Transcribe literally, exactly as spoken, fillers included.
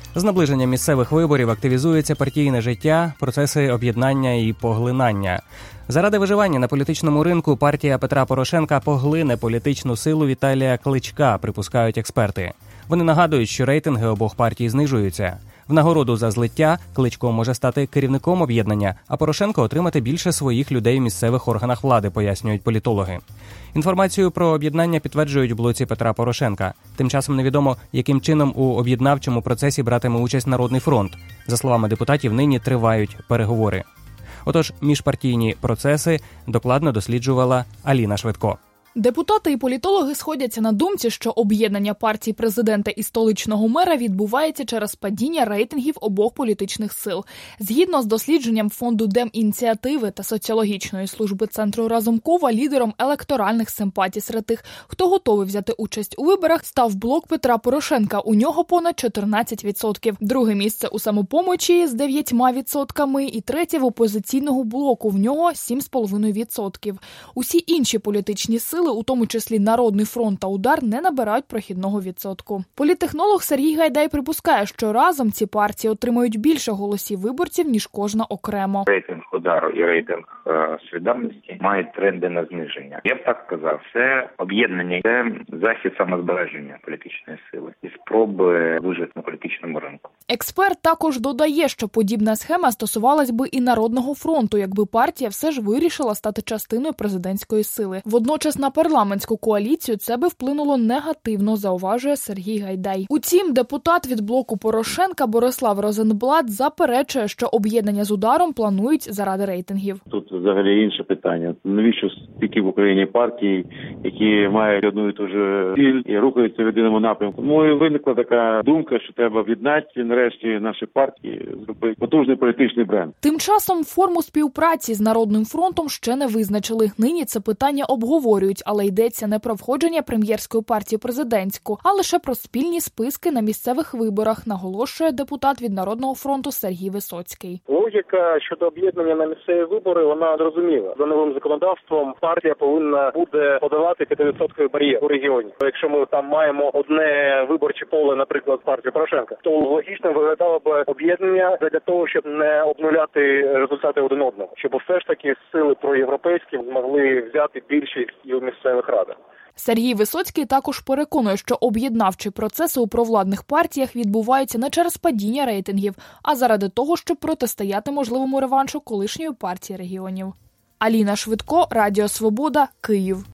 З наближенням місцевих виборів активізується партійне життя, процеси об'єднання і поглинання. Заради виживання на політичному ринку партія Петра Порошенка поглине політичну силу Віталія Кличка, припускають експерти. Вони нагадують, що рейтинги обох партій знижуються. В нагороду за злиття Кличко може стати керівником об'єднання, а Порошенко отримати більше своїх людей в місцевих органах влади, пояснюють політологи. Інформацію про об'єднання підтверджують у блоці Петра Порошенка. Тим часом невідомо, яким чином у об'єднавчому процесі братиме участь Народний фронт. За словами депутатів, нині тривають переговори. Отож, міжпартійні процеси докладно досліджувала Аліна Швидко. Депутати і політологи сходяться на думці, що об'єднання партій президента і столичного мера відбувається через падіння рейтингів обох політичних сил. Згідно з дослідженням фонду Демініціативи та соціологічної служби Центру Разумкова, лідером електоральних симпатій серед тих, хто готовий взяти участь у виборах, став блок Петра Порошенка. У нього понад чотирнадцять відсотків. Друге місце у «Самопомочі» з дев'ятьма відсотками і третє в опозиційного блоку. В нього сім цілих п'ять десятих відсотків. Усі інші політичні сили, у тому числі Народний фронт та Удар, не набирають прохідного відсотку. Політтехнолог Сергій Гайдай припускає, що разом ці партії отримають більше голосів виборців, ніж кожна окремо. Рейтинг Удару і рейтинг е, Солідарності мають тренди на зниження. Я б так сказав, це об'єднання, це захід самозбереження політичної сили і спроби вижити на політичному ринку. Експерт також додає, що подібна схема стосувалась би і Народного фронту, якби партія все ж вирішила стати частиною президентської сили. Водночас на парламентську коаліцію це би вплинуло негативно, зауважує Сергій Гайдай. Утім, депутат від блоку Порошенка Борислав Розенблат заперечує, що об'єднання з Ударом планують заради рейтингів. Тут взагалі інше питання. Навіщо стільки в Україні партій, які мають одну і ту ж ціль і рухаються в єдиному напрямку? Тому і виникла така думка, що треба об'єднати нарешті наші партії, зробити потужний політичний бренд. Тим часом форму співпраці з Народним фронтом ще не визначили. Нині це питання обговорюють, але йдеться не про входження прем'єрської партії президентську, а лише про спільні списки на місцевих виборах, наголошує депутат від Народного фронту Сергій Висоцький. Логіка щодо об'єднання на місцеві вибори, вона зрозуміла. За новим законодавством партія повинна буде подавати п'ятивідсотковий бар'єр у регіоні. Якщо ми там маємо одне виборче поле, наприклад, партії Порошенка, то логічно виглядало б об'єднання для того, щоб не обнуляти результати один одного, щоб все ж таки сили проєвропейські змогли взяти більшість і у місцевих радах. Сергій Висоцький також переконує, що об'єднавчі процеси у провладних партіях відбуваються не через падіння рейтингів, а заради того, щоб протистояти можливому реваншу колишньої партії регіонів. Аліна Швидко, Радіо Свобода, Київ.